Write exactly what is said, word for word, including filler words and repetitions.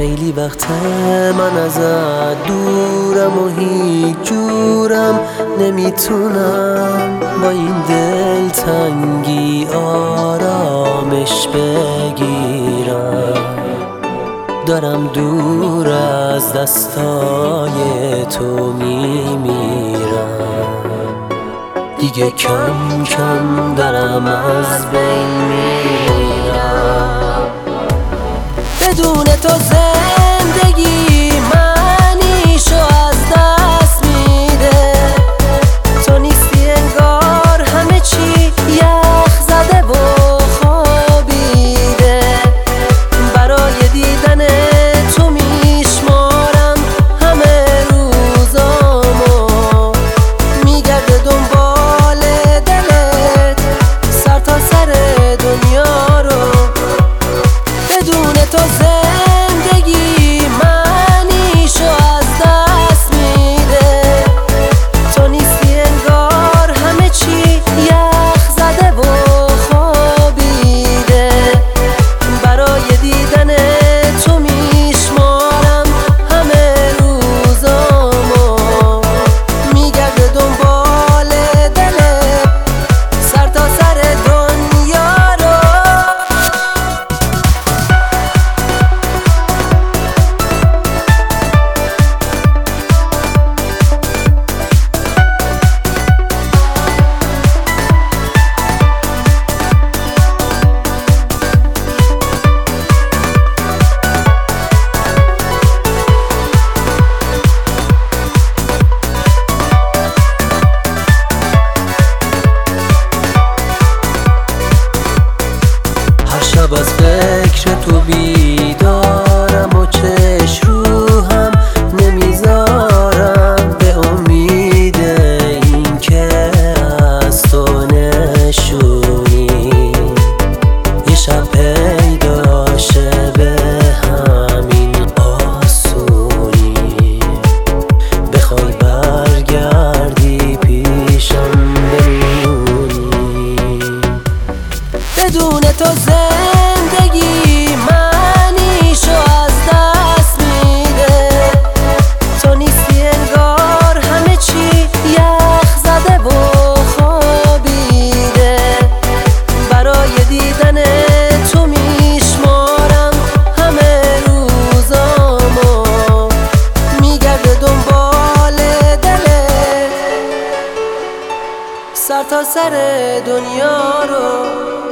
خیلی وقت من ازت دورم و هیچ جورم نمیتونم با این دل تنگی آرامش بگیرم. دارم دور از دستای تو میمیرم، دیگه کم کم دارم از بین میرم. بدون تو زندگی معنیشو از دست میده، تو نیستی انگار همه چی یخ زده و خوابیده. برای دیدن تو میشمارم همه روزامو، میگرده دنبال دلت سر تا سر دنیا رو. بدون تو زندگی معنیشو از دست میده، تو نیستی انگار همه چی یخ زده و خوابیده. برای دیدن تو میشمارم همه روزامو، میگرده دنبال دلت سر تا سر دنیا رو. شب از فکر تو بیدارم و چش رو هم نمیذارم، به امید این که از تو نشونی یه شب پیدا شه به همین آسونی. بخوای برگردی پیشم بمونی، بدون تو زندگی معنیشو از دست میده، تو نیستی انگار همه چی یخ زده و خوابیده. برای دیدن تو میشمارم همه روزامو، میگرده دنبال دلت سر تا سر دنیا رو.